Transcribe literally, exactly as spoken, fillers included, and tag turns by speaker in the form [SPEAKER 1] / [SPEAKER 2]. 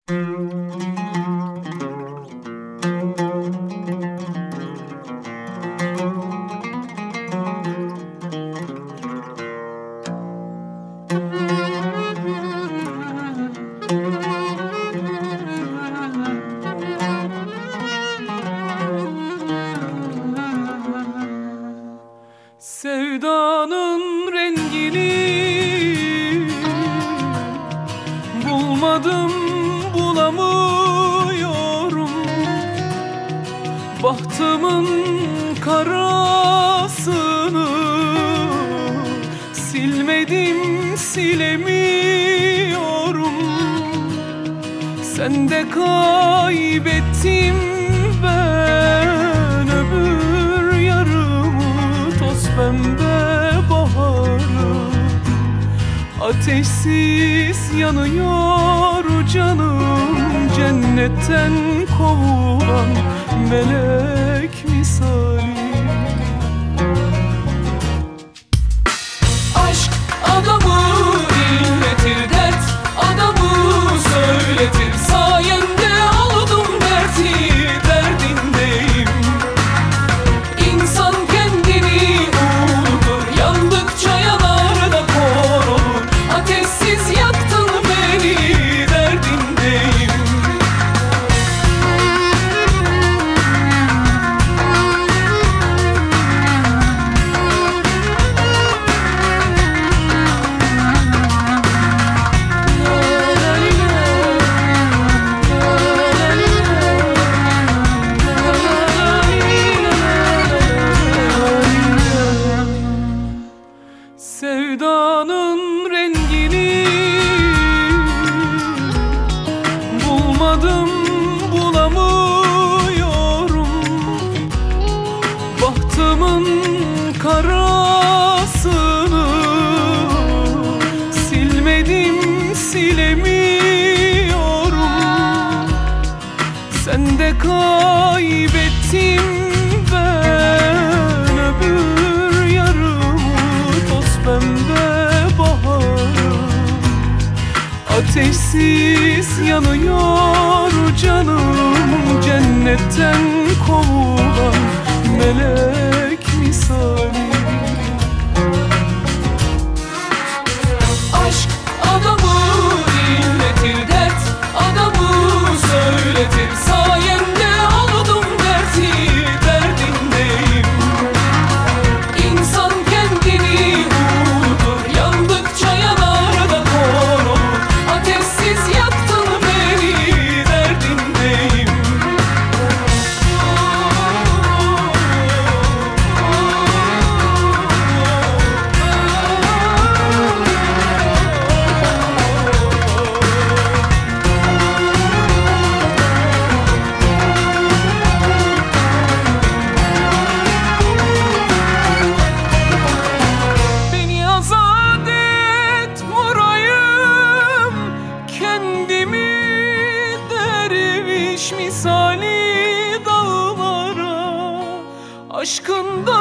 [SPEAKER 1] Sevdanın rengini bulmadım, bulamıyorum. Bahtımın karasını silmedim, silemiyorum. Sende kaybettim ben öbür yarımı, toz pembe baharı. Ateşsiz yanıyor canım, cennetten kovulan melek misali. Aşk adamı inletir, dert adamı söyletir. Sayende oldum dertli, derdindeyim. İnsan kendini unutur, yandıkça yanar da kor olur. Ateşsiz yaktın beni, derdindeyim. Sevdanın rengini bulmadım, bulamıyorum. Bahtımın karasını silmedim, silemiyorum. Sende kaybettim ben öbür yarımı, toz pembe baharı. Ateşsiz yanıyor canım, cennetten kovulan melek misali. Aşk adamı inletir, dert adamı söyletir. Sayende oldum dertli, derdindeyim. İnsan kendini unutur, yandıkça yanar da kor olur. Ateşsiz yaktın beni, derdindeyim. Beni azat et vurayım kendimi derviş misali dağlara. Aşkında